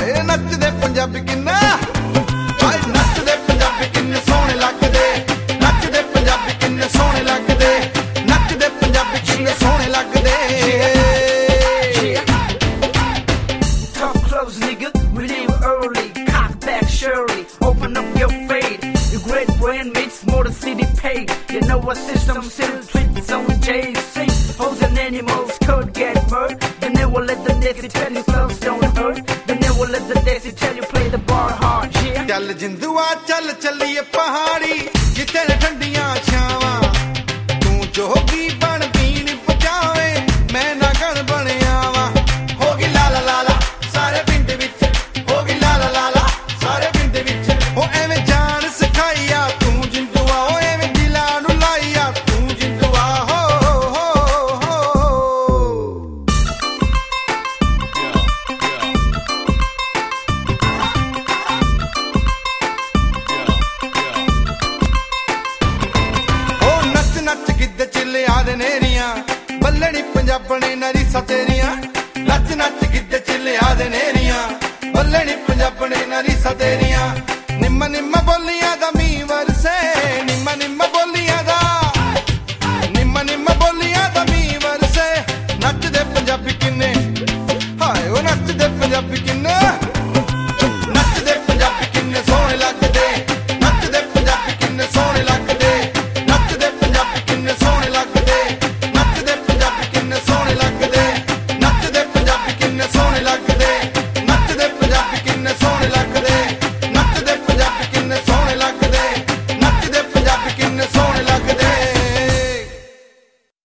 ਹਾਏ ਨੱਚਦੇ ਪੰਜਾਬੀ ਕਿੰਨਾ ਹਾਏ ਨੱਚਦੇ ਪੰਜਾਬੀ ਕਿੰਨੇ ਸੋਹਣੇ ਲੱਗਦੇ ਨੱਚਦੇ ਪੰਜਾਬੀ ਕਿੰਨੇ ਸੋਹਣੇ ਲੱਗਦੇ ਨੱਚਦੇ ਪੰਜਾਬੀ ਕਿੰਨੇ ਸੋਹਣੇ ਲੱਗਦੇ Come close, nigga, we leave early. Cock back, Shirley, open up your fade. Your great brain makes more than city paid. You know what system still treats on JC. Hoes and animals could get murdered. They never let the Desi tell you clothes don't hurt. They never let the Desi tell you play the bar hard. Yeah. ਚੱਲ ਜਿੰਦੂਆ ਚੱਲ ਚੱਲੀਏ ਪਹਾੜੀ ਜਿੱਥੇ ਠੰਡੀਆਂ ਛਾਵਾਂ ਤੂੰ ਜੋਗੀ ਬਣ ਪੀਣ ਪਜਾਵੇ ਮੈਂ ਨਾਗਣ ਬਣਿਆ ਵਾਂ ਹੋ ਗਈ ਲਾਲਾ ਲਾਲਾ ਸਾਰੇ ਪਿੰਡ ਵਿੱਚ ਹੋ ਗਈ ਲਾਲਾ ਲਾਲਾ ਸਾਰੇ ਪਿੰਡ ਵਿੱਚ ਉਹ ਐਵੇਂ ਜਾਨ ਸਿਖਾਈਆ ਤੂੰ ਜਿੰਦੂਆ ਉਹ ਐਵੇਂ ਦਿਲਾਂ ਨੂੰ ਲਾਈਆ ਤੂੰ ਜਿੰਦੂਆ ਹੋ ਨੱਚ ਗਿੱਧੇ ਚਿੱਲਿਆ ਦੇ ਨੇਰੀਆਂ ਬੱਲਣੀ ਪੰਜਾਬਣੀ ਨਰੀਸਾਂ ਤੇਰੀਆਂ ਨੱਚ ਨੱਚ ਗਿੱਧੇ ਚਿੱਲਿਆ ਦੇ ਨੇਰੀਆਂ ਬੱਲਣੀ ਪੰਜਾਬਣੀ ਨਰੀਸਾਂ ਤੇਰੀਆਂ ਨਿੰਮ ਨਿੰਮ ਬੋਲੀਆਂ ਦਾ ਮੀਂਹ ਵਰਸੇ ਨਿੰਮ ਨਿੰਮ ਬੋਲੀਆਂ ਦਾ ਨਿੰਮ ਨਿੰਮ ਬੋਲੀਆਂ ਦਾ ਮੀਂਹ ਵਰਸੇ ਨੱਚਦੇ ਪੰਜਾਬੀ ਕਿੰਨੇ ਹਾਏ ਉਹ ਨੱਚਦੇ ਪੰਜਾਬੀ